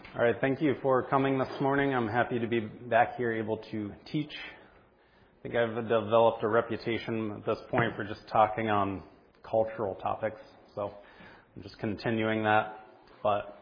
All right, thank you for coming this morning. I'm happy to be back here able to teach. I think I've developed a reputation at this point for just talking on cultural topics, so I'm just continuing that. But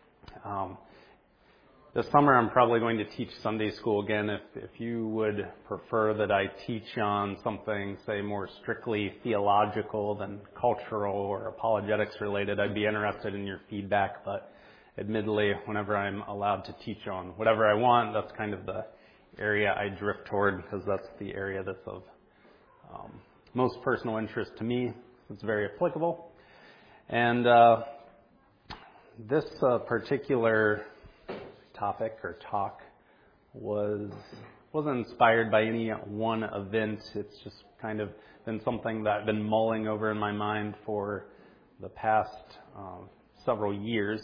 this summer I'm probably going to teach Sunday school again. If you would prefer that I teach on something, say, more strictly theological than cultural or apologetics related, I'd be interested in your feedback. But admittedly, whenever I'm allowed to teach on whatever I want, that's kind of the area I drift toward, because that's the area that's of most personal interest to me. It's very applicable. And this particular topic or talk wasn't inspired by any one event. It's just kind of been something that I've been mulling over in my mind for the past several years.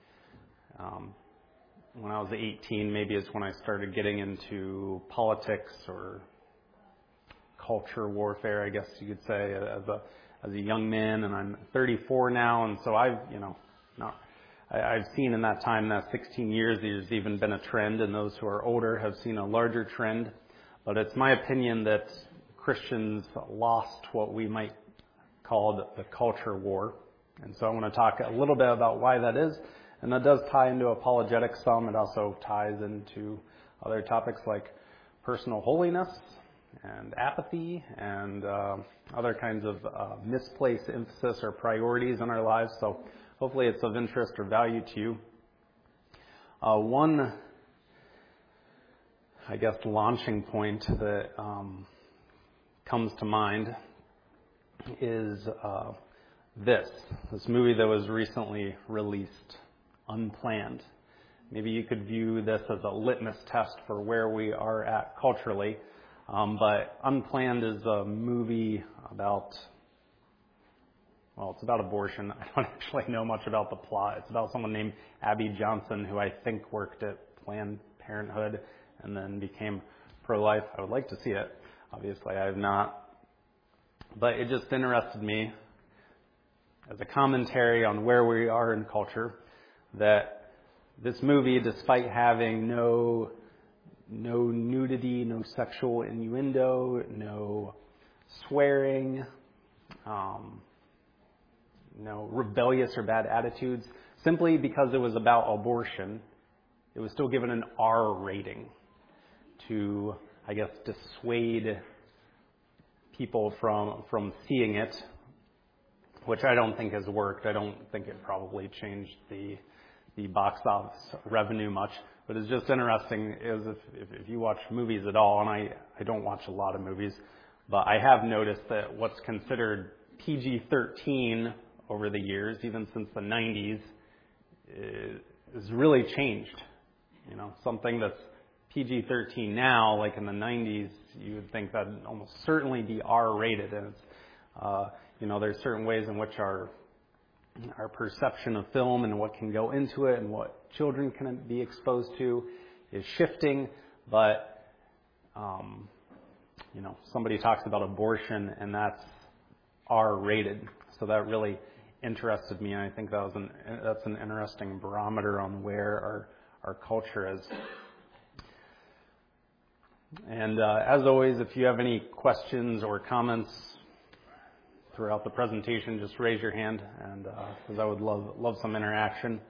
When I was 18, maybe is when I started getting into politics or culture warfare, I guess you could say, as a young man. And I'm 34 now, and so I've seen in that time, that 16 years, there's even been a trend, and those who are older have seen a larger trend. But it's my opinion that Christians lost what we might call the culture war. And so I want to talk a little bit about why that is. And that does tie into apologetics some. It also ties into other topics like personal holiness and apathy and other kinds of misplaced emphasis or priorities in our lives. So hopefully it's of interest or value to you. One, I guess, launching point that comes to mind is this movie that was recently released, Unplanned. Maybe you could view this as a litmus test for where we are at culturally. But Unplanned is a movie about, it's about abortion. I don't actually know much about the plot. It's about someone named Abby Johnson, who I think worked at Planned Parenthood and then became pro-life. I would like to see it. Obviously, I have not. But it just interested me as a commentary on where we are in culture, that this movie, despite having no nudity, no sexual innuendo, no swearing, no rebellious or bad attitudes, simply because it was about abortion, it was still given an R rating to, I guess, dissuade people from seeing it, which I don't think has worked. I don't think it probably changed the box office revenue much. But it's just interesting is if you watch movies at all, and I don't watch a lot of movies, but I have noticed that what's considered PG-13 over the years, even since the 90s, is really changed. You know, something that's PG-13 now, like in the 90s, you would think that would almost certainly be R-rated. And it's, there's certain ways in which our perception of film and what can go into it and what children can be exposed to is shifting. But, somebody talks about abortion and that's R-rated. So that really interested me. And I think that's an interesting barometer on where our culture is. And as always, if you have any questions or comments throughout the presentation, just raise your hand, and because I would love some interaction.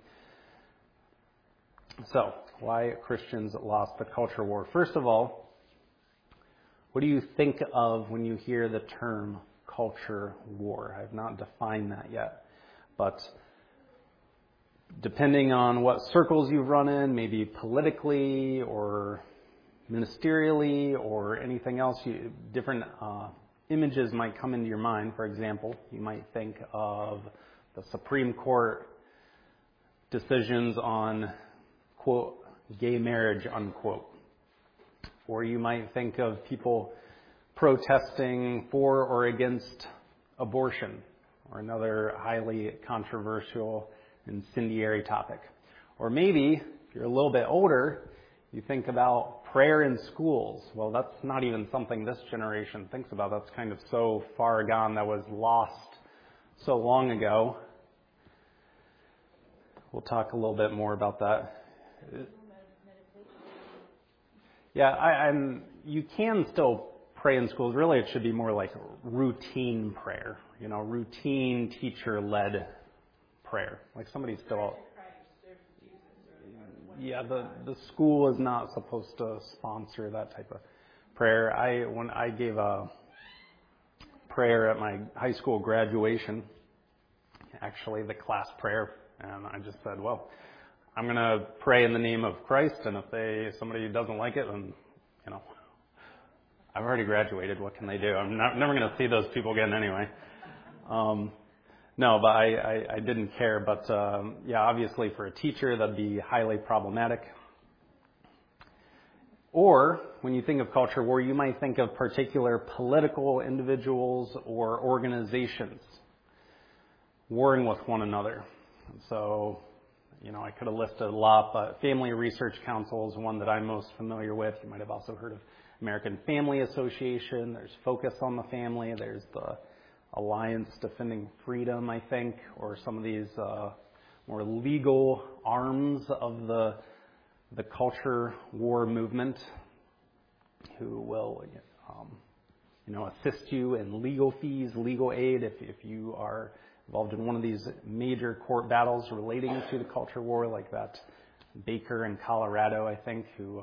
So, why Christians lost the culture war? First of all, what do you think of when you hear the term culture war? I have not defined that yet, but depending on what circles you've run in, maybe politically or ministerially or anything else, different images might come into your mind. For example, you might think of the Supreme Court decisions on, quote, gay marriage, unquote. Or you might think of people protesting for or against abortion, or another highly controversial, incendiary topic. Or maybe, if you're a little bit older, you think about prayer in schools. Well, that's not even something this generation thinks about. That's kind of so far gone. That was lost so long ago. We'll talk a little bit more about that Yeah, you can still pray in schools. Really, it should be more like routine prayer. Routine teacher-led prayer. Like somebody's still. Yeah, the school is not supposed to sponsor that type of prayer. When I gave a prayer at my high school graduation, actually the class prayer, and I just said, well, I'm going to pray in the name of Christ, and if somebody doesn't like it, then, I've already graduated. What can they do? I'm never going to see those people again anyway. No, but I didn't care. But yeah, obviously for a teacher, that'd be highly problematic. Or when you think of culture war, you might think of particular political individuals or organizations warring with one another. So, I could have listed a lot, but Family Research Council is one that I'm most familiar with. You might have also heard of American Family Association. There's Focus on the Family. There's the Alliance Defending Freedom, I think, or some of these more legal arms of the culture war movement who will, assist you in legal fees, legal aid if you are involved in one of these major court battles relating to the culture war, like that Baker in Colorado, I think, who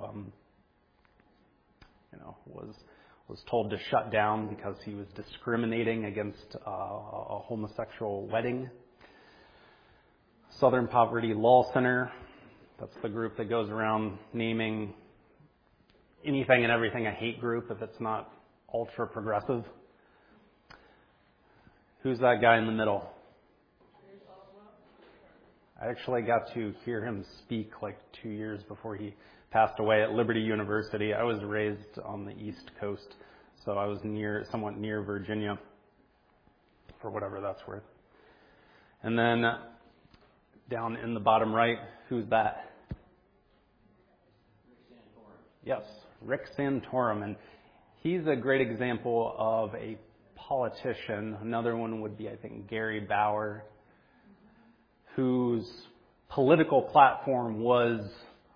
was told to shut down because he was discriminating against a homosexual wedding. Southern Poverty Law Center, that's the group that goes around naming anything and everything a hate group if it's not ultra progressive. Who's that guy in the middle? I actually got to hear him speak like 2 years before he passed away at Liberty University. I was raised on the East Coast, so I was somewhat near Virginia, for whatever that's worth. And then down in the bottom right, who's that? Yes, Rick Santorum. And he's a great example of a politician. Another one would be, I think, Gary Bauer, whose political platform was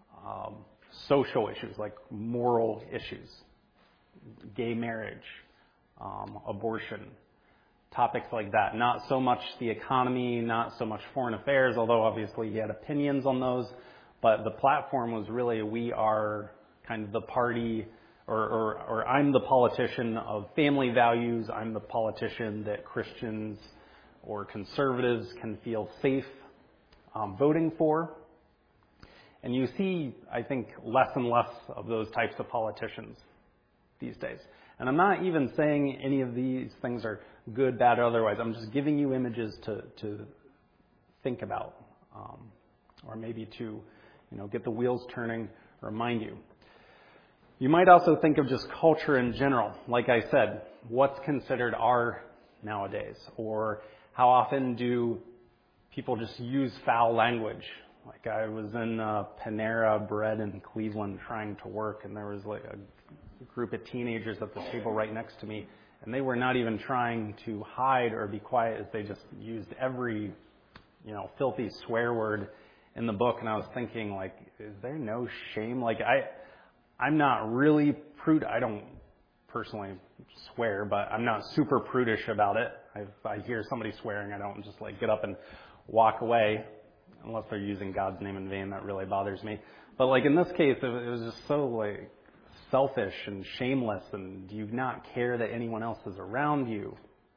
social issues, like moral issues, gay marriage, abortion, topics like that. Not so much the economy, not so much foreign affairs, although obviously he had opinions on those, but the platform was really, we are kind of the party, or I'm the politician of family values, I'm the politician that Christians or conservatives can feel safe voting for. And you see, I think, less and less of those types of politicians these days. And I'm not even saying any of these things are good, bad, or otherwise. I'm just giving you images to think about, or maybe to, get the wheels turning, remind you. You might also think of just culture in general. Like I said, what's considered art nowadays? Or how often do people just use foul language? Like I was in Panera Bread in Cleveland trying to work, and there was like a group of teenagers at the table right next to me, and they were not even trying to hide or be quiet, as they just used every, filthy swear word in the book. And I was thinking, like, is there no shame? Like I'm not really prude. I don't personally swear, but I'm not super prudish about it. If I hear somebody swearing, I don't just like get up and walk away, unless they're using God's name in vain. That really bothers me. But like in this case, it was just so like selfish and shameless, and do you not care that anyone else is around you?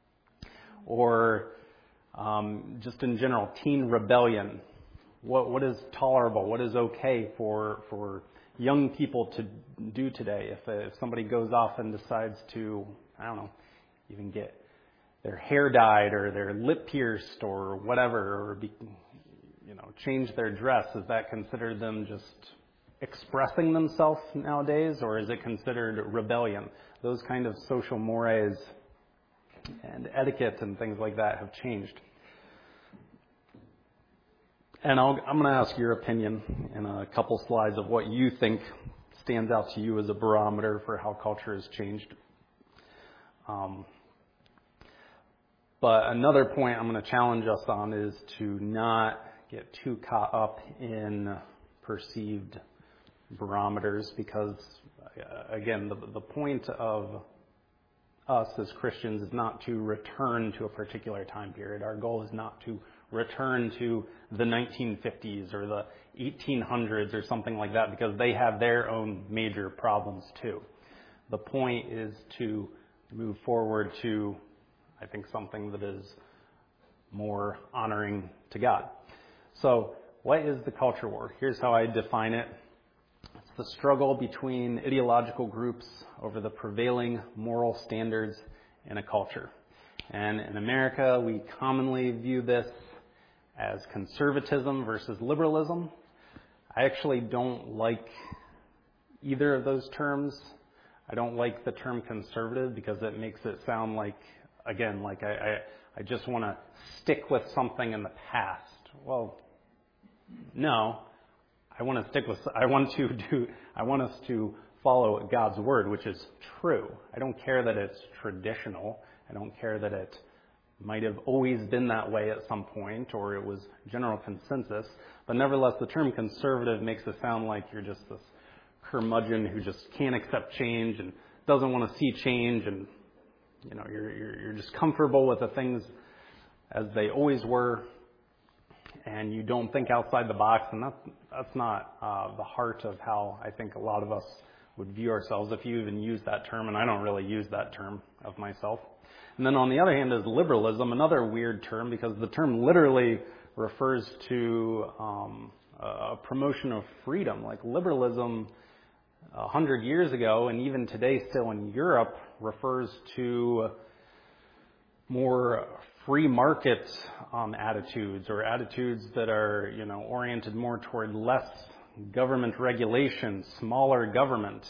Or just in general, teen rebellion. What is tolerable? What is okay for young people to do today? If somebody goes off and decides to, even get their hair dyed or their lip pierced or whatever, or change their dress, is that considered them just expressing themselves nowadays, or is it considered rebellion? Those kind of social mores and etiquette and things like that have changed. And I'm going to ask your opinion in a couple slides of what you think stands out to you as a barometer for how culture has changed. But another point I'm going to challenge us on is to not get too caught up in perceived barometers because, again, the point of us as Christians is not to return to a particular time period. Our goal is not to return to the 1950s or the 1800s or something like that because they have their own major problems too. The point is to move forward to, I think, something that is more honoring to God. So, what is the culture war? Here's how I define it. It's the struggle between ideological groups over the prevailing moral standards in a culture. And in America, we commonly view this as conservatism versus liberalism. I actually don't like either of those terms. I don't like the term conservative because it makes it sound like, again, like I just want to stick with something in the past. Well, no. I want us to follow God's word, which is true. I don't care that it's traditional. I don't care that it might have always been that way at some point or it was general consensus. But nevertheless, the term conservative makes it sound like you're just this curmudgeon who just can't accept change and doesn't want to see change, and you're just comfortable with the things as they always were, and you don't think outside the box. And that's not the heart of how I think a lot of us would view ourselves, if you even use that term, and I don't really use that term of myself. And then on the other hand is liberalism, another weird term, because the term literally refers to a promotion of freedom. Like liberalism 100 years ago, and even today still in Europe, refers to more free market attitudes, or attitudes that are, oriented more toward less government regulation, smaller government.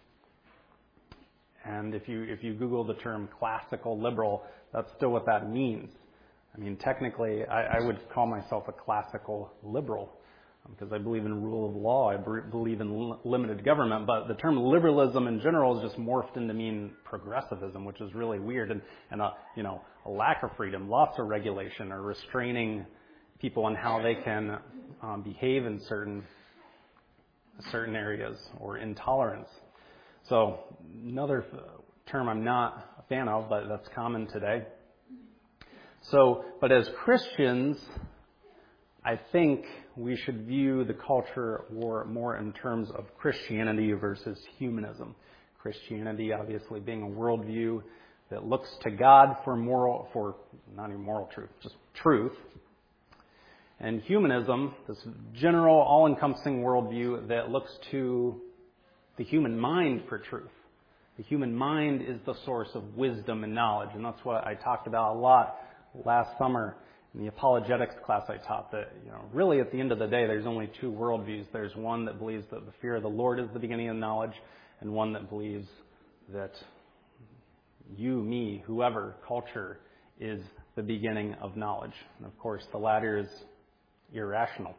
And if you Google the term classical liberal, that's still what that means. I mean, technically, I would call myself a classical liberal because I believe in rule of law. I believe in limited government. But the term liberalism in general is just morphed into mean progressivism, which is really weird. And a lack of freedom, lots of regulation, or restraining people on how they can behave in certain areas, or intolerance. So another term I'm not a fan of, but that's common today. So, but as Christians, I think we should view the culture war more in terms of Christianity versus humanism. Christianity obviously being a worldview that looks to God for not even moral truth, just truth. And humanism, this general, all-encompassing worldview that looks to the human mind for truth. The human mind is the source of wisdom and knowledge, and that's what I talked about a lot last summer in the apologetics class I taught, that, really at the end of the day, there's only two worldviews. There's one that believes that the fear of the Lord is the beginning of knowledge, and one that believes that you, me, whoever, culture is the beginning of knowledge. And of course, the latter is irrational.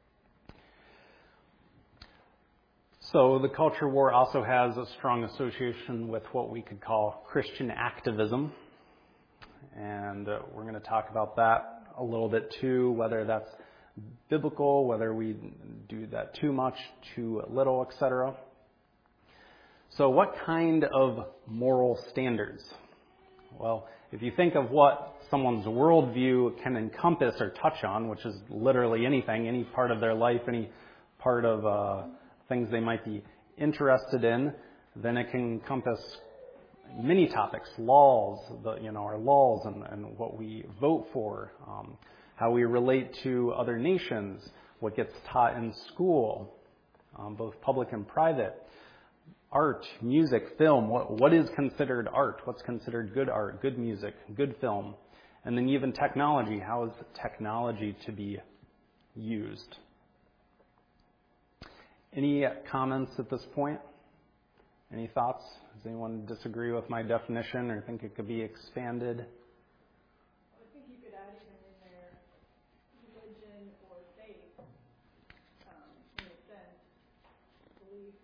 So the culture war also has a strong association with what we could call Christian activism. And we're going to talk about that a little bit too, whether that's biblical, whether we do that too much, too little, etc. So what kind of moral standards? Well, if you think of what someone's worldview can encompass or touch on, which is literally anything, any part of their life, any part of things they might be interested in, then it can encompass many topics, laws, our laws and what we vote for, how we relate to other nations, what gets taught in school, both public and private, art, music, film, what is considered art, what's considered good art, good music, good film, and then even technology, how is technology to be used. Any comments at this point? Any thoughts? Does anyone disagree with my definition or think it could be expanded? I think you could add even in there religion or faith, in a sense, belief,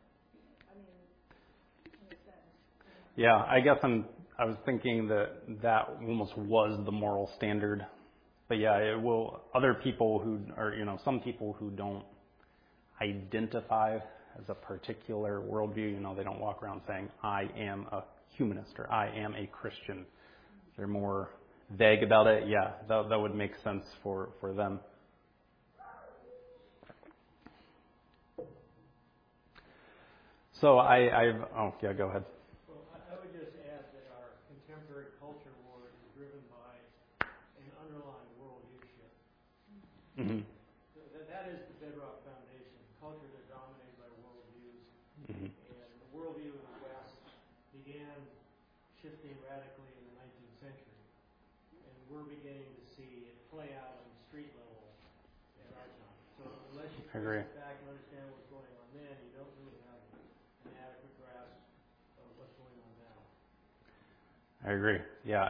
in a sense. Yeah, I guess I was thinking that almost was the moral standard. But yeah, it will, other people who are, some people who don't identify as a particular worldview. You know, they don't walk around saying, I am a humanist or I am a Christian. They're more vague about it. Yeah, that would make sense for them. So go ahead. Well, I would just add that our contemporary culture war is driven by an underlying worldview shift. Mm-hmm. That is the bedrock foundation. Cultures are dominated by worldviews. Mm-hmm. And the worldview of the West began shifting radically in the 19th century. And we're beginning to see it play out on the street level at our time. So unless you trace it back and understand what's going on then, you don't really have an adequate grasp of what's going on now. I agree. Yeah,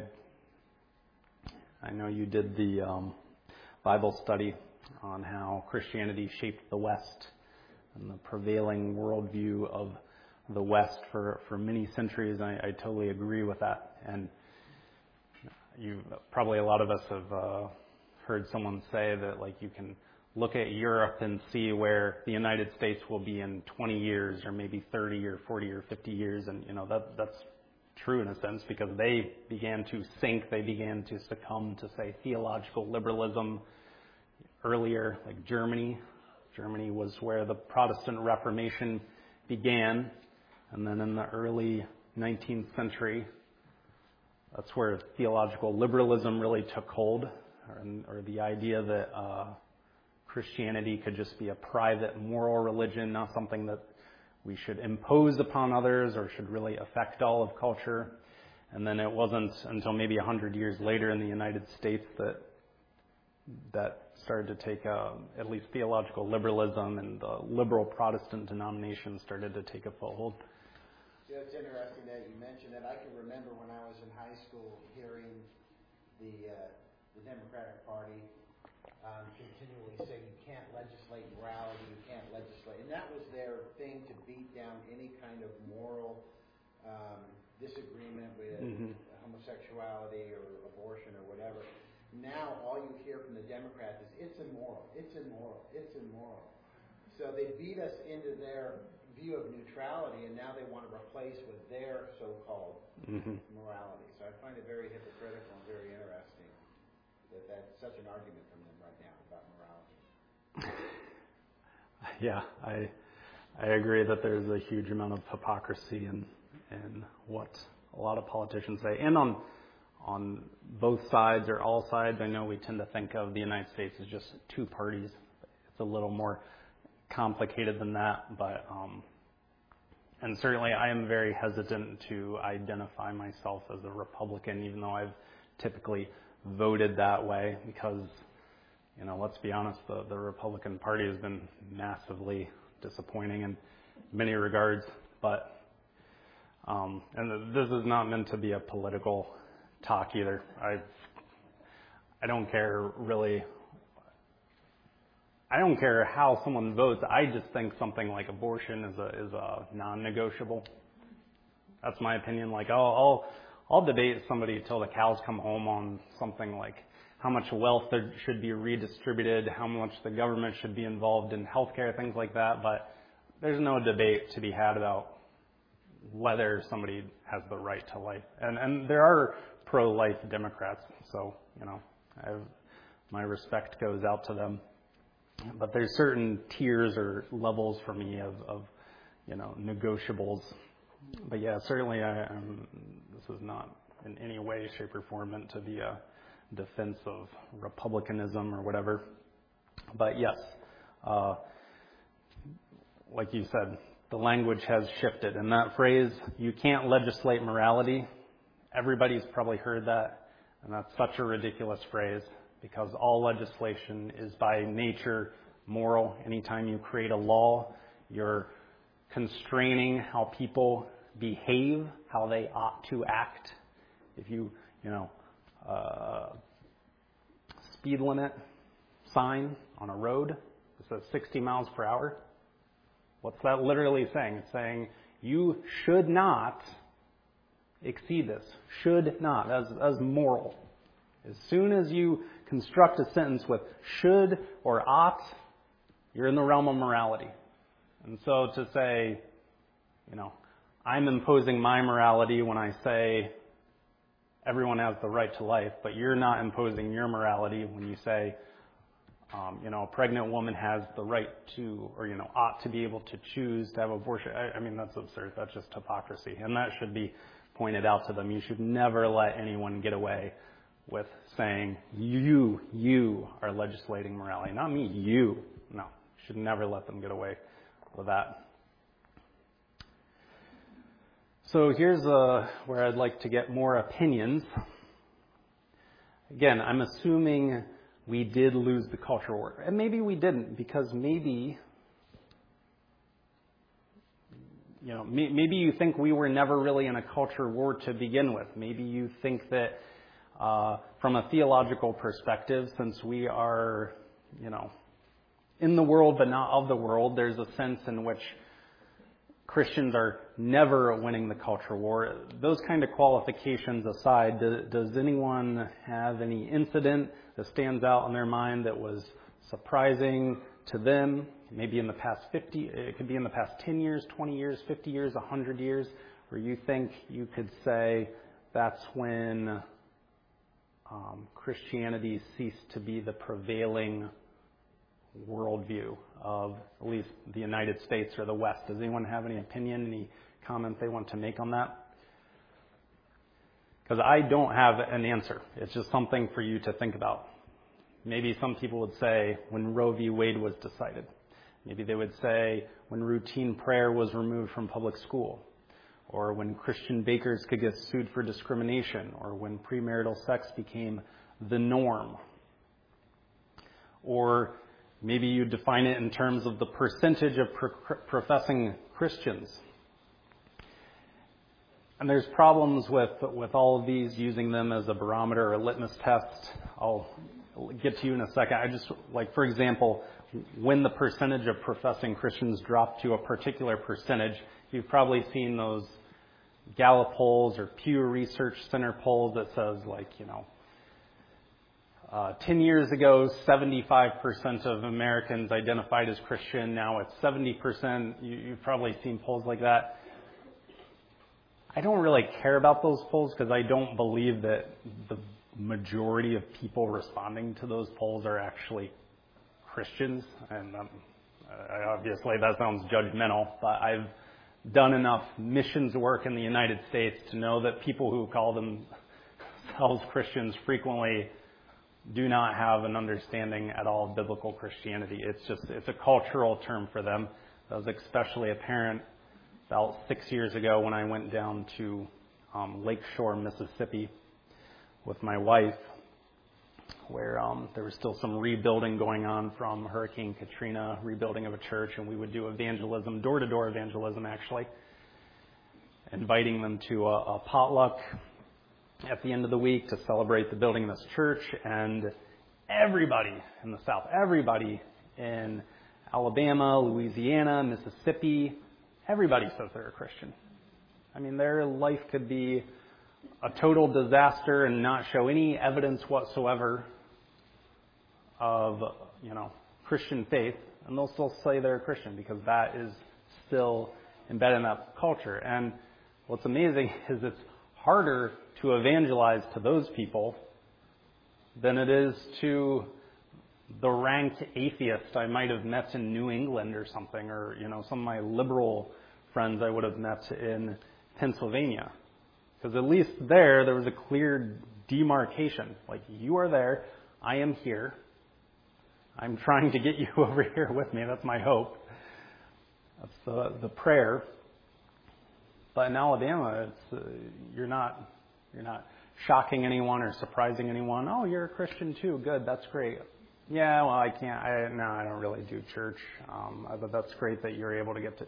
I know you did the Bible study on how Christianity shaped the West and the prevailing worldview of the West for many centuries. I totally agree with that. And probably a lot of us have heard someone say that, like, you can look at Europe and see where the United States will be in 20 years or maybe 30 or 40 or 50 years. And, you know, that's true in a sense because they began to sink, they began to succumb to, say, theological liberalism earlier, like Germany. Germany was where the Protestant Reformation began. And then in the early 19th century, that's where theological liberalism really took hold, or the idea that Christianity could just be a private moral religion, not something that we should impose upon others or should really affect all of culture. And then it wasn't until maybe 100 years later in the United States that started to take at least theological liberalism, and the liberal Protestant denominations started to take a foothold. Yeah, it's interesting that you mentioned that. I can remember when I was in high school hearing the Democratic Party continually say you can't legislate morality, you can't legislate. And that was their thing, to beat down any kind of moral disagreement with homosexuality or abortion or whatever. Now all you hear from the Democrats is it's immoral, it's immoral, it's immoral. So they beat us into their view of neutrality, and now they want to replace with their so-called morality. So I find it very hypocritical and very interesting that that's such an argument from them right now about morality. Yeah, I agree that there's a huge amount of hypocrisy in what a lot of politicians say. And on both sides or all sides, I know we tend to think of the United States as just two parties. It's a little more complicated than that, but and certainly I am very hesitant to identify myself as a Republican, even though I've typically voted that way, because, you know, let's be honest, the Republican Party has been massively disappointing in many regards. But and this is not meant to be a political talk either. I don't care really. I don't care how someone votes. I just think something like abortion is a non-negotiable. That's my opinion. Like I'll debate somebody till the cows come home on something like how much wealth there should be redistributed, how much the government should be involved in healthcare, things like that. But there's no debate to be had about whether somebody has the right to life. And there are pro-life Democrats, so, you know, my respect goes out to them. But there's certain tiers or levels for me of you know, negotiables. But yeah, certainly this is not in any way, shape, or form meant to be a defense of republicanism or whatever. But yes, like you said, the language has shifted. And that phrase, you can't legislate morality, everybody's probably heard that. And that's such a ridiculous phrase, because all legislation is by nature moral. Anytime you create a law, you're constraining how people behave, how they ought to act. If you speed limit sign on a road that says 60 miles per hour, what's that literally saying? It's saying you should not exceed this. Should not. As moral. As soon as you construct a sentence with should or ought, You're in the realm of morality. And so to say, I'm imposing my morality when I say everyone has the right to life, but you're not imposing your morality when you say, a pregnant woman has the right to, or, ought to be able to choose to have abortion. I mean, that's absurd. That's just hypocrisy. And that should be pointed out to them. You should never let anyone get away with saying, you are legislating morality. Not me, you. No, should never let them get away with that. So here's where I'd like to get more opinions. Again, I'm assuming we did lose the culture war. And maybe we didn't, because maybe you think we were never really in a culture war to begin with. Maybe you think that from a theological perspective, since we are, in the world but not of the world, there's a sense in which Christians are never winning the culture war. Those kind of qualifications aside, does anyone have any incident that stands out in their mind that was surprising to them? Maybe in the past 50, it could be in the past 10 years, 20 years, 50 years, 100 years, where you think you could say that's when Christianity ceased to be the prevailing worldview of at least the United States or the West. Does anyone have any opinion, any comment they want to make on that? Because I don't have an answer. It's just something for you to think about. Maybe some people would say when Roe v. Wade was decided. Maybe they would say when routine prayer was removed from public school, or when Christian bakers could get sued for discrimination, or when premarital sex became the norm. Or maybe you define it in terms of the percentage of professing Christians. And there's problems with all of these, using them as a barometer or a litmus test. I'll get to you in a second. For example, when the percentage of professing Christians dropped to a particular percentage, you've probably seen those Gallup polls or Pew Research Center polls that says 10 years ago, 75% of Americans identified as Christian. Now it's 70%. You've probably seen polls like that. I don't really care about those polls because I don't believe that the majority of people responding to those polls are actually Christians. And obviously that sounds judgmental, but I've done enough missions work in the United States to know that people who call themselves Christians frequently do not have an understanding at all of biblical Christianity. It's a cultural term for them. That was especially apparent about 6 years ago when I went down to Lakeshore, Mississippi with my wife, where there was still some rebuilding going on from Hurricane Katrina, rebuilding of a church, and we would do evangelism, door-to-door evangelism actually, inviting them to a potluck at the end of the week to celebrate the building of this church. And everybody in the South, everybody in Alabama, Louisiana, Mississippi, everybody says they're a Christian. I mean, their life could be a total disaster and not show any evidence whatsoever of, Christian faith, and they'll still say they're a Christian because that is still embedded in that culture. And what's amazing is it's harder to evangelize to those people than it is to the ranked atheist I might have met in New England or something, or, some of my liberal friends I would have met in Pennsylvania. Because at least there was a clear demarcation. Like, you are there, I am here. I'm trying to get you over here with me. That's my hope. That's the prayer. But in Alabama, you're not shocking anyone or surprising anyone. Oh, you're a Christian too. Good, that's great. Yeah, well, I can't. I don't really do church. But that's great that you're able to get to.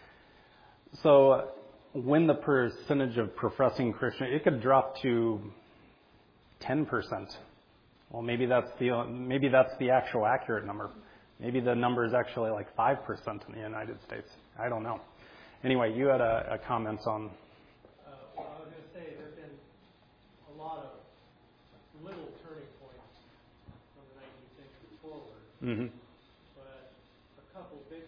So when the percentage of professing Christian, it could drop to 10%. Well, maybe that's the actual accurate number. Maybe the number is actually like 5% in the United States. I don't know. Anyway, you had a comment on. Well, I was going to say there have been a lot of little turning points from the 19th century forward. Mm-hmm. But a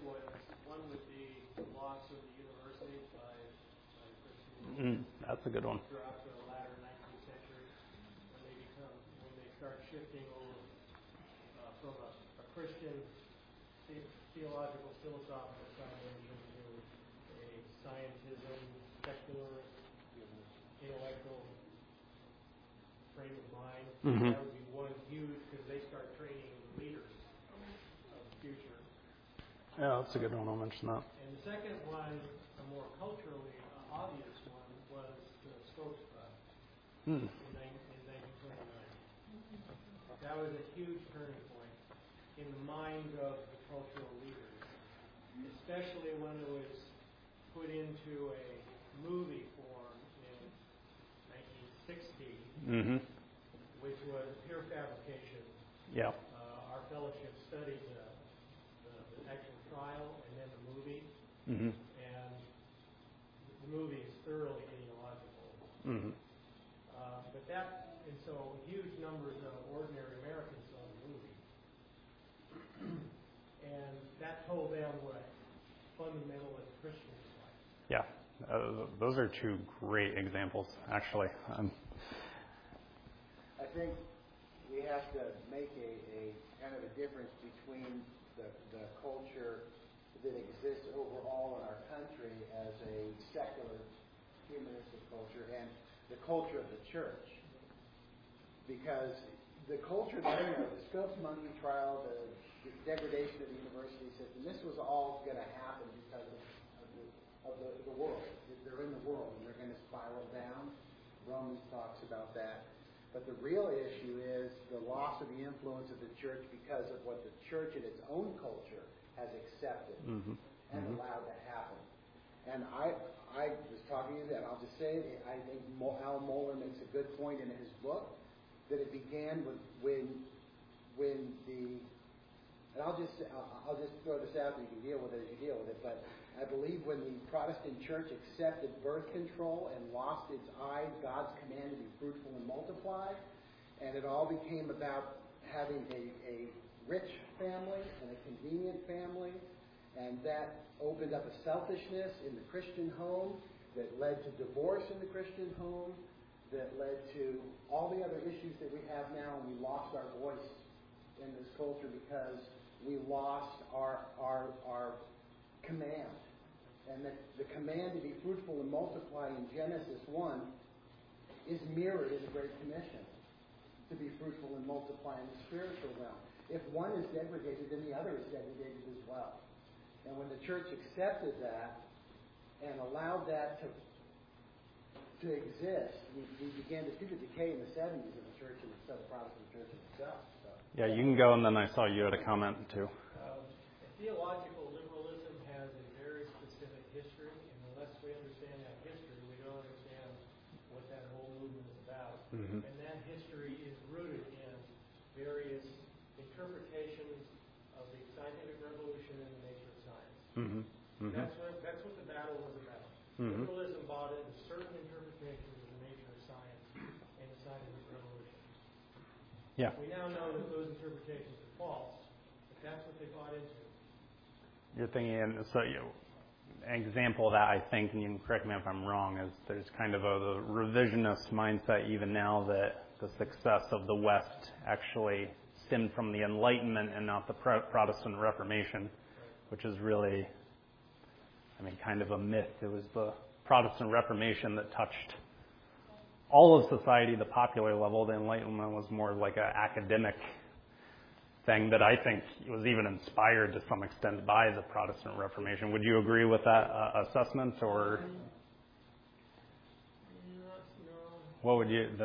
points. One would be the loss of the university by Christians That's a good one. throughout the latter 19th century, when they start shifting over from a Christian theological, philosophical foundation to a scientism, secular, intellectual frame of mind. That would be one huge, because they start training leaders of the future. Yeah, that's a good one. I'll mention that. And the second one, a more culturally obvious one, was the Stokes Trial in 1929. That was a huge turning point in the minds of the cultural leaders, especially when it was put into a movie form in 1960, which was pure fabrication. Yeah. Our fellowship studied the actual trial and then the movie, and the movie is thoroughly ideological. And so huge numbers of ordinary Americans saw the movie, and that told them what fundamentalist Christians are like. Yeah. Those are two great examples, actually. I think we have to make a kind of a difference between the culture that exists overall in our country as a secular humanistic culture and the culture of the church. Because the culture there, the Scopes Monkey trial, the degradation of the university system, this was all going to happen because of the world. They're in the world and they're going to spiral down. Romans talks about that. But the real issue is the loss of the influence of the church because of what the church in its own culture has accepted and allowed to happen. And I was talking to you, and I'll just say it, I think Al Mohler makes a good point in his book that it began with when the, and I'll just throw this out and you can deal with it as you deal with it, but I believe when the Protestant church accepted birth control and lost its eyes, God's command to be fruitful and multiply, and it all became about having a rich family and a convenient family, and that opened up a selfishness in the Christian home that led to divorce in the Christian home, that led to all the other issues that we have now, and we lost our voice in this culture because we lost our command. And the command to be fruitful and multiply in Genesis 1 is mirrored in the Great Commission, to be fruitful and multiply in the spiritual realm. If one is degraded, then the other is degraded as well. And when the church accepted that and allowed that to exist, we began to see the decay in the 70s in the church and the Protestant church itself. So. Yeah, you can go, and then I saw you had a comment too. Theological liberalism has a very specific history, and unless we understand that history, we don't understand what that whole movement is about. And that history is rooted in various interpretations of the scientific revolution and the nature of science. That's what the battle was about. Liberalism bought into certain interpretations of the nature of science and the scientific revolution. Yeah. We now know that those interpretations are false, but that's what they bought into. You're thinking, so an example of that, I think, and you can correct me if I'm wrong, is there's kind of the revisionist mindset even now that the success of the West actually stemmed from the Enlightenment and not the Protestant Reformation, which is really, kind of a myth. It was the Protestant Reformation that touched all of society, the popular level. The Enlightenment was more like an academic thing that I think was even inspired to some extent by the Protestant Reformation. Would you agree with that assessment, or what would you?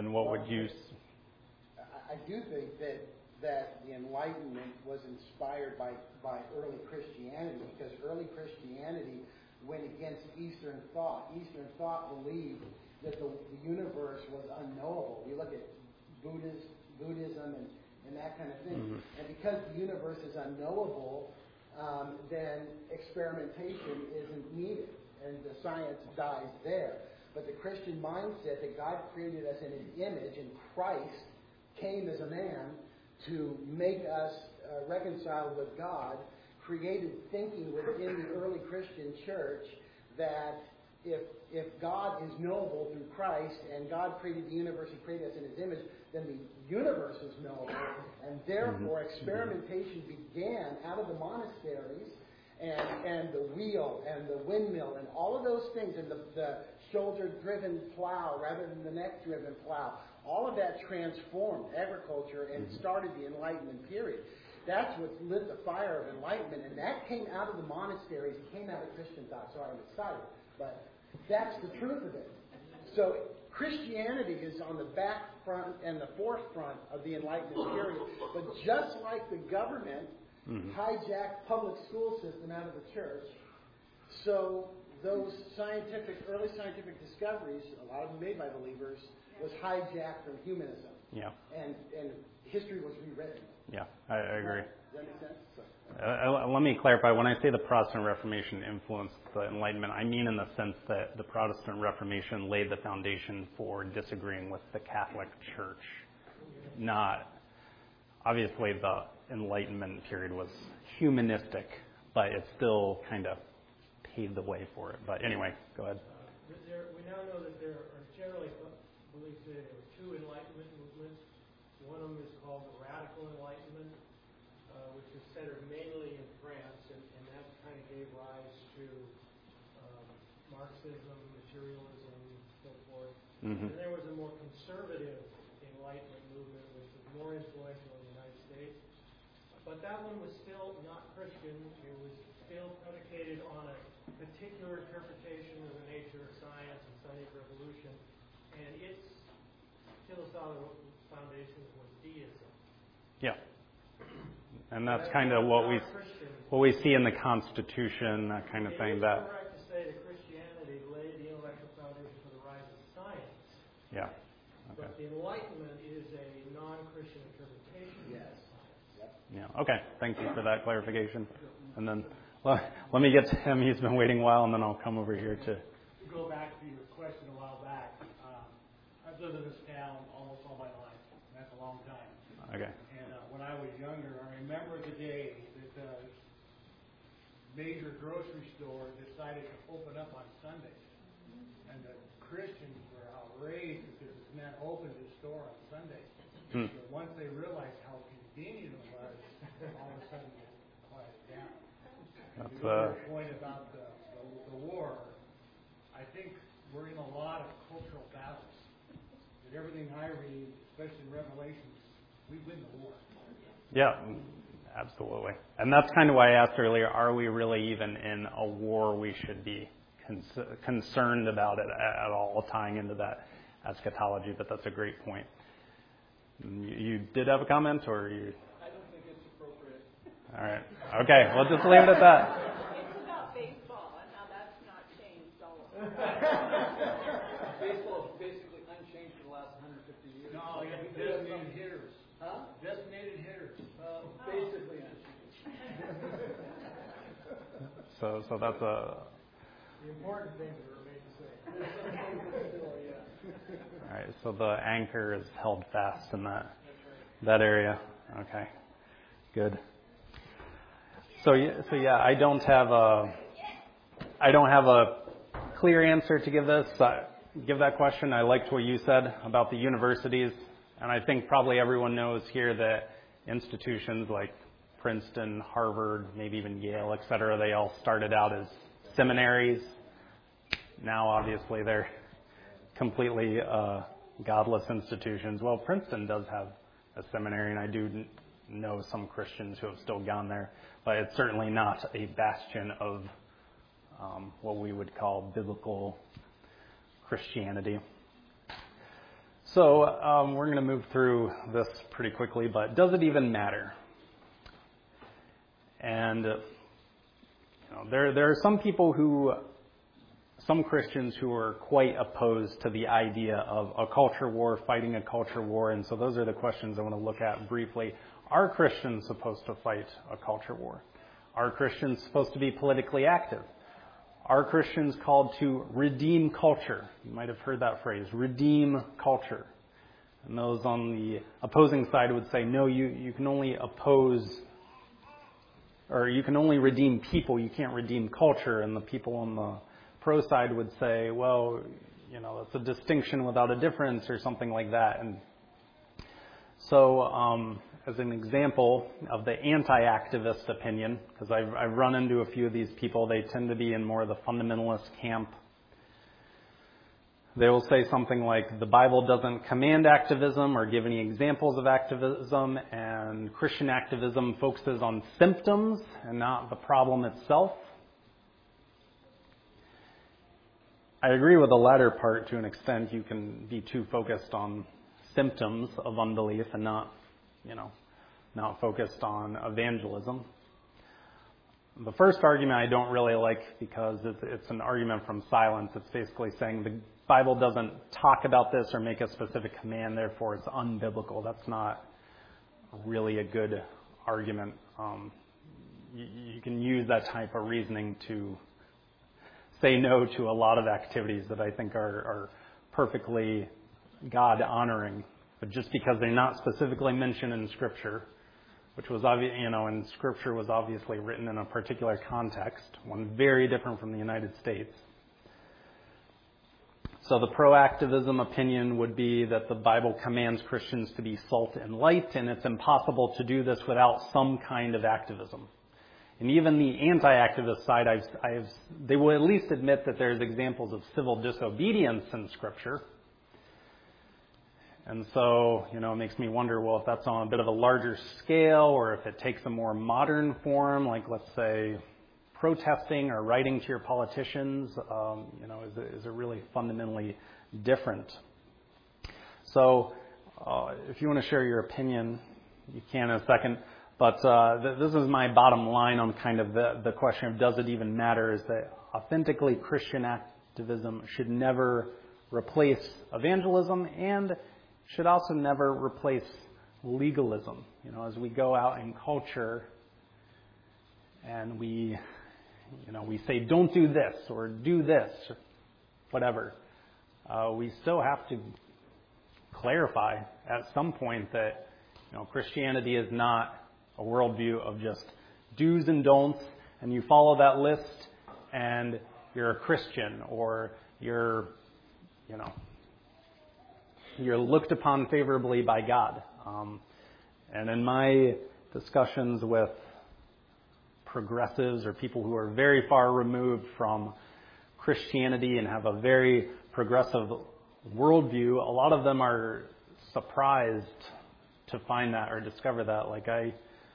I do think that the Enlightenment was inspired by early Christianity, because early Christianity went against Eastern thought. Eastern thought believed that the universe was unknowable. We look at Buddhism and that kind of thing. And because the universe is unknowable, then experimentation isn't needed, and the science dies there. But the Christian mindset that God created us in His image, and Christ came as a man to make us reconciled with God, created thinking within the early Christian church that if God is knowable through Christ and God created the universe, He created us in His image, then the universe is knowable. And therefore, experimentation began out of the monasteries and the wheel and the windmill and all of those things, and the shoulder-driven plow rather than the neck-driven plow. All of that transformed agriculture and started the Enlightenment period. That's what lit the fire of enlightenment, and that came out of the monasteries. It came out of Christian thought. Sorry, I'm excited, but that's the truth of it. So Christianity is on the back front and the forefront of the Enlightenment period. But just like the government hijacked public school system out of the church, so those early scientific discoveries, a lot of them made by believers, was hijacked from humanism. Yeah. And history was rewritten. Yeah, I agree. Does that make sense? Let me clarify. When I say the Protestant Reformation influenced the Enlightenment, I mean in the sense that the Protestant Reformation laid the foundation for disagreeing with the Catholic Church. Not, obviously, the Enlightenment period was humanistic, but it still kind of paved the way for it. But anyway, go ahead. We now know that there are generally believed today there were two Enlightenment movements. One of them is called the Radical Enlightenment, which is centered mainly in France, and that kind of gave rise to Marxism, materialism, so forth. And there was a more conservative Enlightenment movement, which was more influential in the United States. But that one was still not Christian. It was still predicated on a particular interpretation of the nature of science and scientific revolution, and its philosophical foundation was deism. Yeah. And that's kind of what we see in the Constitution, that kind of thing. It is correct to say that Christianity laid the intellectual foundation for the rise of science. Yeah. Okay. But the Enlightenment is a non-Christian interpretation of science. Yeah. Okay. Thank you for that clarification. And then let me get to him. He's been waiting a while, and then I'll come over here to go back to your question a while back. I've lived in this town almost all my life. That's a long time. Okay. And when I was younger, I remember the day that the major grocery store decided to open up on Sundays. And the Christians were outraged because it's not open to store on Sundays. But once they realized how convenient it was, all of a sudden it quieted down. That's to your point about the war, I think we're in a lot of cultural battles. That everything I read, especially in Revelations, we win the war. Yeah, absolutely. And that's kind of why I asked earlier, are we really even in a war we should be concerned about it at all, tying into that eschatology? But that's a great point. You did have a comment, or you? I don't think it's appropriate. All right. Okay, we'll just leave it at that. It's about baseball, and how that's not changed all of it. Baseball is basically unchanged for the last 150 years. No, you have designated hitters. Huh? Designated hitters. Basically unchanged. So that's a. The important things remain the same. All right. So the anchor is held fast in that area. Okay. Good. So yeah, I don't have a clear answer to give that question. I liked what you said about the universities, and I think probably everyone knows here that institutions like Princeton, Harvard, maybe even Yale, et cetera, they all started out as seminaries. Now, obviously, they're completely godless institutions. Well, Princeton does have a seminary, and I do know some Christians who have still gone there, but it's certainly not a bastion of what we would call biblical Christianity. So we're going to move through this pretty quickly, but does it even matter? And there are some Christians who are quite opposed to the idea of a culture war, fighting a culture war, and so those are the questions I want to look at briefly. Are Christians supposed to fight a culture war? Are Christians supposed to be politically active? Are Christians called to redeem culture? You might have heard that phrase, redeem culture. And those on the opposing side would say, no, you can only oppose or you can only redeem people, you can't redeem culture. And the people on the pro side would say, well, it's a distinction without a difference or something like that. And so, as an example of the anti-activist opinion, because I've run into a few of these people, they tend to be in more of the fundamentalist camp. They will say something like, the Bible doesn't command activism or give any examples of activism, and Christian activism focuses on symptoms and not the problem itself. I agree with the latter part to an extent. You can be too focused on symptoms of unbelief and not focused on evangelism. The first argument I don't really like because it's an argument from silence. It's basically saying the Bible doesn't talk about this or make a specific command, therefore it's unbiblical. That's not really a good argument. You can use that type of reasoning to say no to a lot of activities that I think are perfectly God-honoring, but just because they're not specifically mentioned in Scripture, which was and Scripture was obviously written in a particular context, one very different from the United States. So the pro-activism opinion would be that the Bible commands Christians to be salt and light, and it's impossible to do this without some kind of activism. And even the anti-activist side, they will at least admit that there's examples of civil disobedience in Scripture. And so, it makes me wonder, well, if that's on a bit of a larger scale, or if it takes a more modern form, like let's say protesting or writing to your politicians, is it really fundamentally different? So, if you want to share your opinion, you can in a second. But this is my bottom line on kind of the question of does it even matter, is that authentically Christian activism should never replace evangelism and should also never replace legalism. As we go out in culture and we say don't do this or do this, whatever, we still have to clarify at some point that Christianity is not a worldview of just do's and don'ts, and you follow that list and you're a Christian, or you're looked upon favorably by God. And in my discussions with progressives or people who are very far removed from Christianity and have a very progressive worldview, a lot of them are surprised to find that or discover that. Like I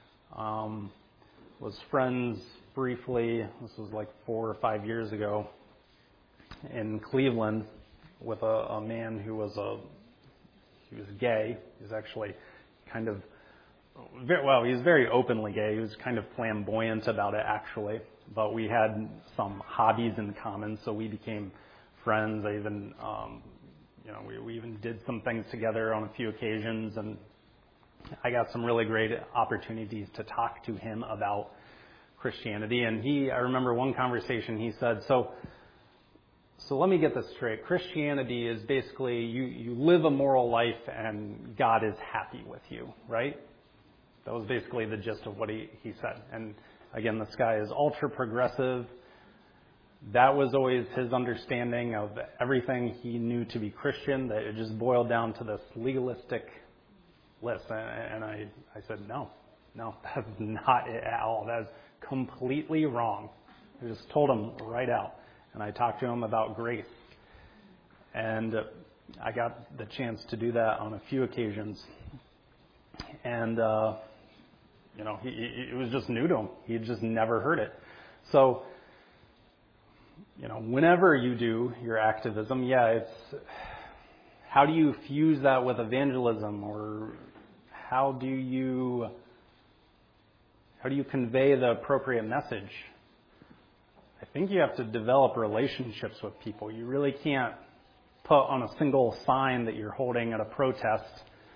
was friends briefly, this was like 4 or 5 years ago, in Cleveland with a man who was gay. He was actually kind of, he was very openly gay. He was kind of flamboyant about it, actually. But we had some hobbies in common, so we became friends. I even, we even did some things together on a few occasions, and I got some really great opportunities to talk to him about Christianity. And I remember one conversation, he said, so let me get this straight. Christianity is basically you live a moral life and God is happy with you, right? That was basically the gist of what he said. And again, this guy is ultra progressive. That was always his understanding of everything he knew to be Christian, that it just boiled down to this legalistic list. And I said, no, that's not it at all. That is completely wrong. I just told him right out. And I talked to him about grace. And I got the chance to do that on a few occasions. And, it was just new to him. He had just never heard it. So, whenever you do your activism, it's how do you fuse that with evangelism, or how do you convey the appropriate message? I think you have to develop relationships with people. You really can't put on a single sign that you're holding at a protest,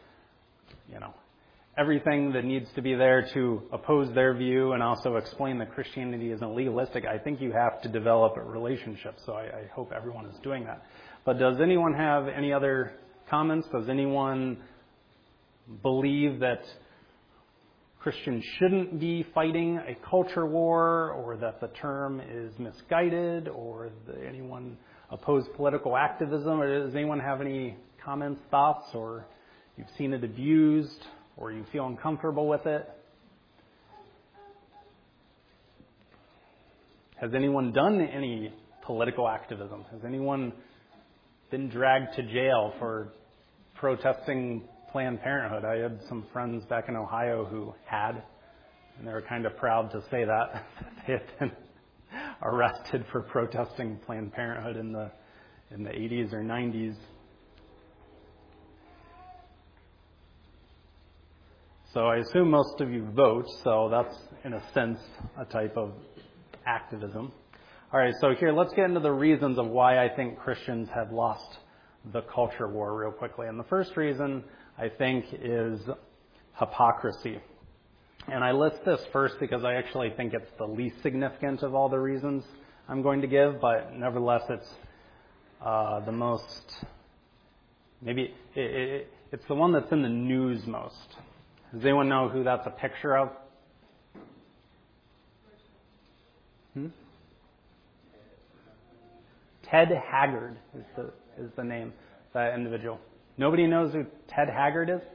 everything that needs to be there to oppose their view and also explain that Christianity isn't legalistic. I think you have to develop a relationship, so I hope everyone is doing that. But does anyone have any other comments? Does anyone believe that Christians shouldn't be fighting a culture war, or that the term is misguided, or anyone oppose political activism? Or does anyone have any comments, thoughts, or you've seen it abused, or you feel uncomfortable with it? Has anyone done any political activism? Has anyone been dragged to jail for protesting Planned Parenthood? I had some friends back in Ohio who had, and they were kind of proud to say that they had been arrested for protesting Planned Parenthood in the 80s or 90s. So I assume most of you vote, so that's in a sense a type of activism. All right, so here, let's get into the reasons of why I think Christians have lost the culture war real quickly. And the first reason, I think, is hypocrisy. And I list this first because I actually think it's the least significant of all the reasons I'm going to give, but nevertheless, it's the most, maybe, it's the one that's in the news most. Does anyone know who that's a picture of? Ted Haggard is the name of that individual. Nobody knows who Ted Haggard is?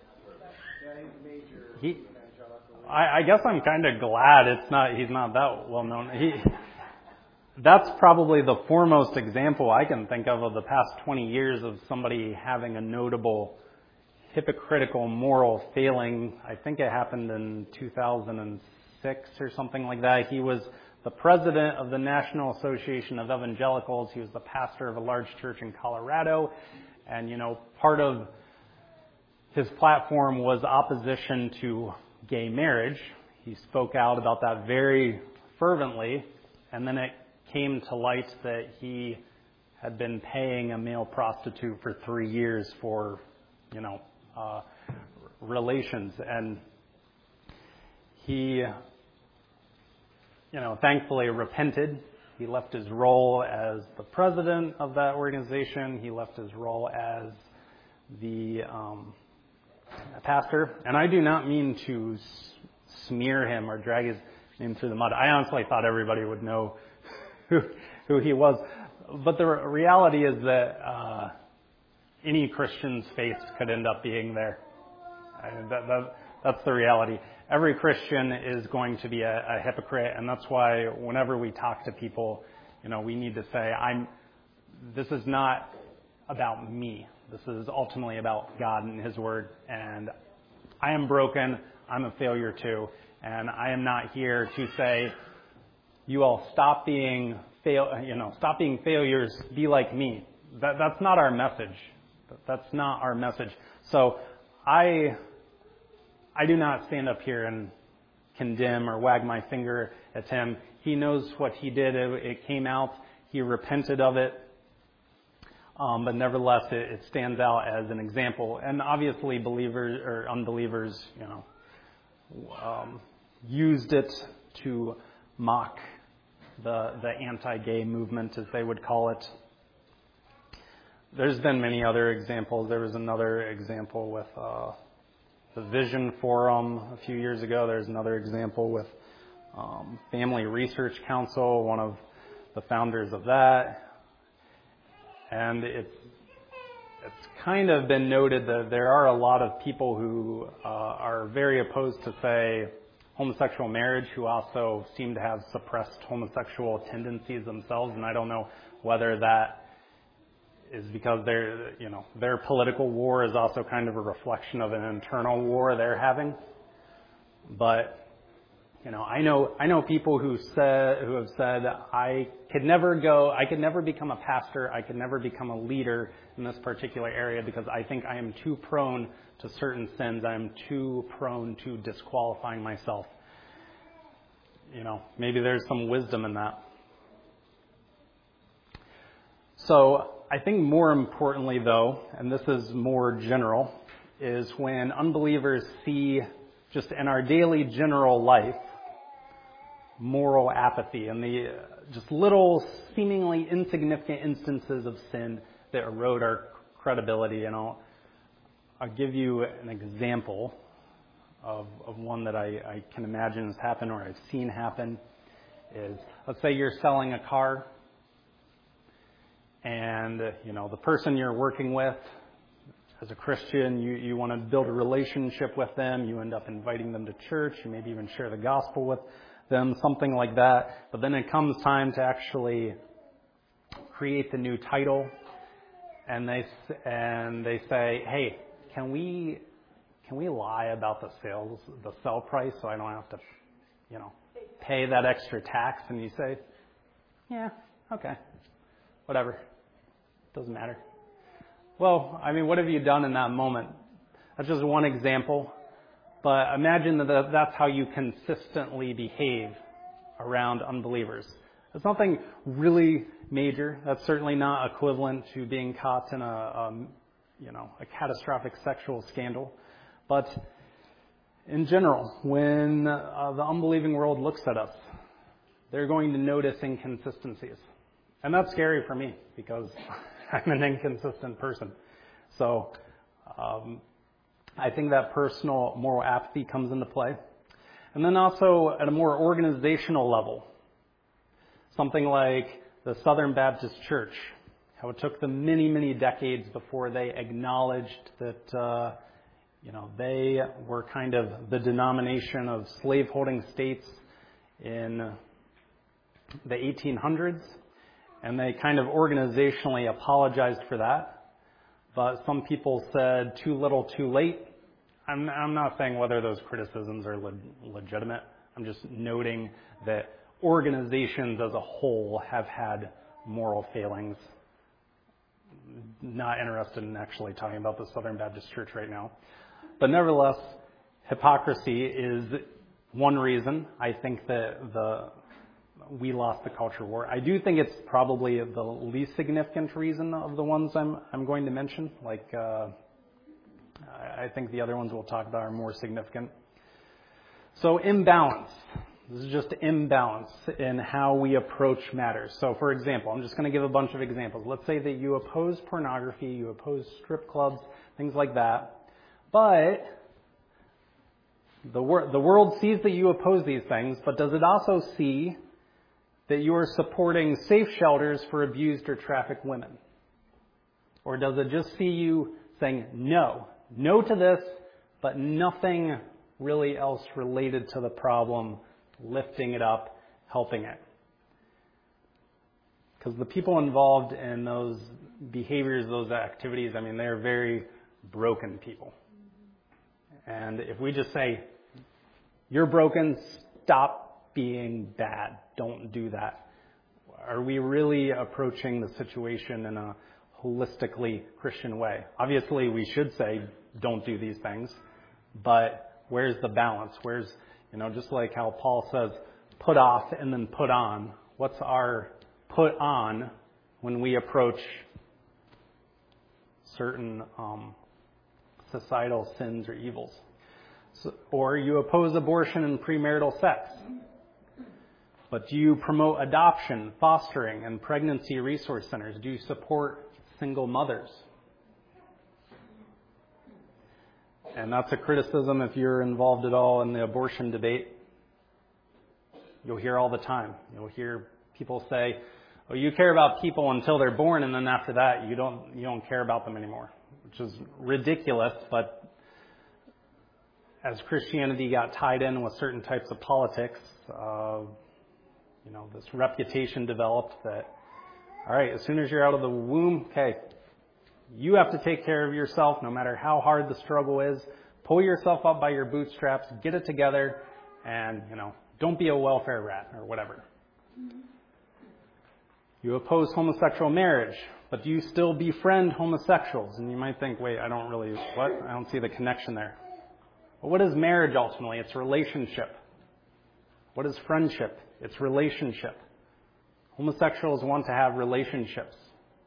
I guess I'm kind of glad he's not that well known. That's probably the foremost example I can think of the past 20 years of somebody having a notable hypocritical moral failing. I think it happened in 2006 or something like that. He was the president of the National Association of Evangelicals. He was the pastor of a large church in Colorado. And, part of his platform was opposition to gay marriage. He spoke out about that very fervently. And then it came to light that he had been paying a male prostitute for 3 years for, relations. And he, thankfully repented. He left his role as the president of that organization. He left his role as the pastor. And I do not mean to smear him or drag his name through the mud. I honestly thought everybody would know who he was. But the reality is that any Christian's face could end up being there. That's the reality. Every Christian is going to be a hypocrite, and that's why whenever we talk to people, we need to say, this is not about me. This is ultimately about God and His Word, and I am broken. I'm a failure too, and I am not here to say, you all stop being failures, be like me. That's not our message. That's not our message. So I do not stand up here and condemn or wag my finger at him. He knows what he did. It came out. He repented of it. But nevertheless, it stands out as an example. And obviously, believers or unbelievers, used it to mock the anti-gay movement, as they would call it. There's been many other examples. There was another example with the Vision Forum a few years ago. There's another example with Family Research Council, one of the founders of that. And it's kind of been noted that there are a lot of people who are very opposed to, say, homosexual marriage, who also seem to have suppressed homosexual tendencies themselves. And I don't know whether that is because their political war is also kind of a reflection of an internal war they're having. But I know people who have said I could never become a pastor, I could never become a leader in this particular area because I think I am too prone to certain sins. I am too prone to disqualifying myself. Maybe there's some wisdom in that. So I think more importantly, though, and this is more general, is when unbelievers see just in our daily general life moral apathy and the just little seemingly insignificant instances of sin that erode our credibility. I'll give you an example. of one that I can imagine has happened or I've seen happen is, let's say you're selling a car, and the person you're working with, as a Christian, you want to build a relationship with them. You end up inviting them to church. You maybe even share the gospel with them, something like that. But then it comes time to actually create the new title, and they say, "Hey, can we lie about the sell price, so I don't have to, pay that extra tax?" And you say, "Yeah, okay, whatever, doesn't matter." Well, what have you done in that moment? That's just one example. But imagine that that's how you consistently behave around unbelievers. It's nothing really major. That's certainly not equivalent to being caught in a catastrophic sexual scandal. But in general, when the unbelieving world looks at us, they're going to notice inconsistencies. And that's scary for me because I'm an inconsistent person. So I think that personal moral apathy comes into play. And then also at a more organizational level, something like the Southern Baptist Church, how it took them many, many decades before they acknowledged that they were kind of the denomination of slave-holding states in the 1800s. And they kind of organizationally apologized for that. But some people said too little, too late. I'm not saying whether those criticisms are legitimate. I'm just noting that organizations as a whole have had moral failings. Not interested in actually talking about the Southern Baptist Church right now. But nevertheless, hypocrisy is one reason I think that we lost the culture war. I do think it's probably the least significant reason of the ones I'm going to mention. I think the other ones we'll talk about are more significant. So imbalance. This is just imbalance in how we approach matters. So for example, I'm just going to give a bunch of examples. Let's say that you oppose pornography, you oppose strip clubs, things like that. But the world sees that you oppose these things, but does it also see that you are supporting safe shelters for abused or trafficked women? Or does it just see you saying no to this, but nothing really else related to the problem, lifting it up, helping it? Because the people involved in those behaviors, those activities, they're very broken people. And if we just say, "You're broken, stop being bad, don't do that," are we really approaching the situation in a holistically Christian way? Obviously, we should say, don't do these things, but where's the balance? Where's, just like how Paul says, put off and then put on. What's our put on when we approach certain societal sins or evils? Or you oppose abortion and premarital sex. But do you promote adoption, fostering, and pregnancy resource centers? Do you support single mothers? And that's a criticism if you're involved at all in the abortion debate. You'll hear all the time. You'll hear people say, "Oh, you care about people until they're born, and then after that, you don't care about them anymore," which is ridiculous. But as Christianity got tied in with certain types of politics, this reputation developed that, all right, as soon as you're out of the womb, okay, you have to take care of yourself no matter how hard the struggle is. Pull yourself up by your bootstraps, get it together, and, don't be a welfare rat or whatever. You oppose homosexual marriage, but do you still befriend homosexuals? And you might think, wait, I don't see the connection there. But what is marriage ultimately? It's relationship. What is friendship? It's relationship. Homosexuals want to have relationships.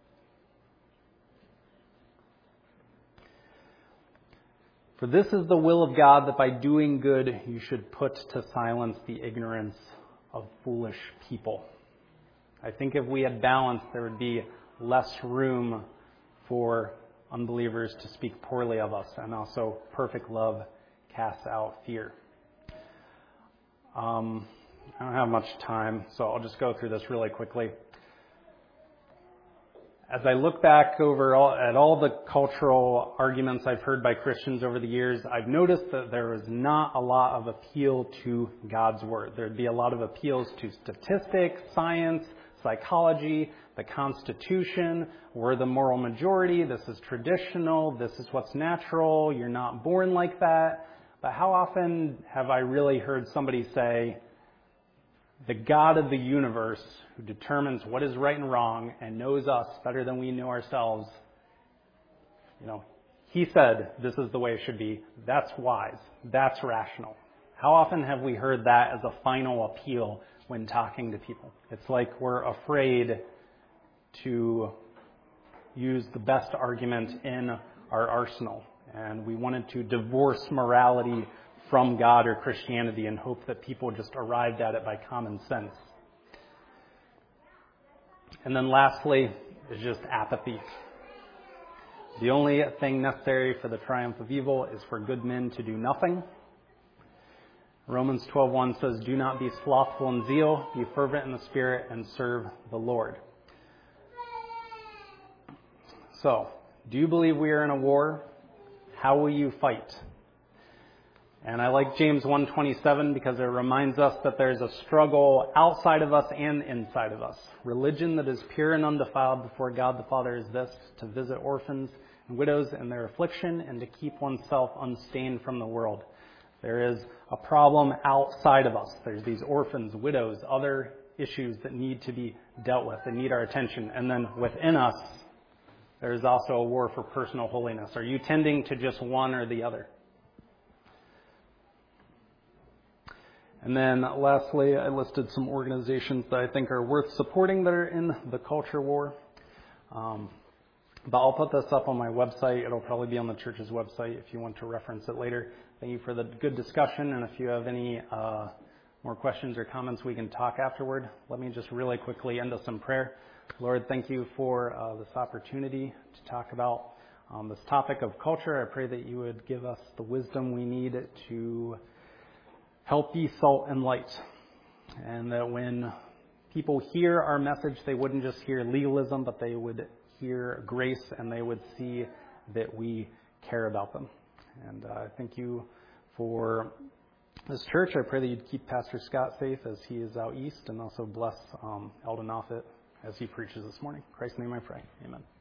For this is the will of God, that by doing good you should put to silence the ignorance of foolish people. I think if we had balance, there would be less room for unbelievers to speak poorly of us, and also perfect love casts out fear. I don't have much time, so I'll just go through this really quickly. As I look back at all the cultural arguments I've heard by Christians over the years, I've noticed that there is not a lot of appeal to God's Word. There'd be a lot of appeals to statistics, science, psychology, the Constitution. We're the moral majority. This is traditional. This is what's natural. You're not born like that. But how often have I really heard somebody say, the God of the universe, who determines what is right and wrong and knows us better than we know ourselves, He said this is the way it should be. That's wise. That's rational. How often have we heard that as a final appeal when talking to people? It's like we're afraid to use the best argument in our arsenal. And we wanted to divorce morality from God or Christianity and hope that people just arrived at it by common sense. And then lastly is just apathy. The only thing necessary for the triumph of evil is for good men to do nothing. Romans 12:1 says, "Do not be slothful in zeal, be fervent in the Spirit, and serve the Lord." So, do you believe we are in a war? How will you fight? And I like James 1:27 because it reminds us that there's a struggle outside of us and inside of us. Religion that is pure and undefiled before God the Father is this, to visit orphans and widows in their affliction and to keep oneself unstained from the world. There is a problem outside of us. There's these orphans, widows, other issues that need to be dealt with, that need our attention. And then within us, there's also a war for personal holiness. Are you tending to just one or the other? And then lastly, I listed some organizations that I think are worth supporting that are in the culture war. But I'll put this up on my website. It'll probably be on the church's website if you want to reference it later. Thank you for the good discussion. And if you have any more questions or comments, we can talk afterward. Let me just really quickly end us in prayer. Lord, thank you for this opportunity to talk about this topic of culture. I pray that you would give us the wisdom we need to help be salt and light. And that when people hear our message, they wouldn't just hear legalism, but they would hear grace and they would see that we care about them. And I thank you for this church. I pray that you'd keep Pastor Scott safe as he is out east and also bless Eldon Offit as he preaches this morning. In Christ's name I pray. Amen.